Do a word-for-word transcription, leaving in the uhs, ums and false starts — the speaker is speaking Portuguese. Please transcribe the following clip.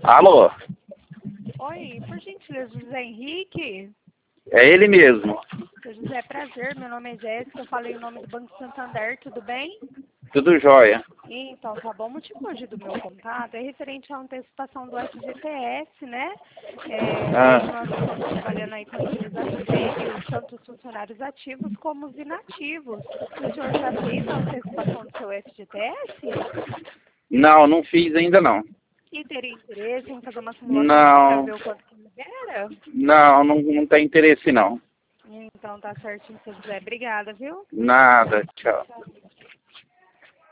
Alô? Oi, por gentileza, José Henrique? É ele mesmo. Seu José, prazer, meu nome é Jéssica, eu falei o nome do Banco Santander, tudo bem? Tudo jóia. Então, tá bom. O motivo hoje do meu contato é referente à antecipação do F G T S, né? É, Ah. hoje nós estamos trabalhando aí com a empresa Sério, tanto os funcionários ativos como os inativos. O senhor já fez a antecipação do seu F G T S? Não, não fiz ainda não. E teria interesse em fazer uma simulação só para Não, ver o quanto que libera? não, não, não tem interesse não. Então tá certinho, seu José. Obrigada, viu? Nada, tchau.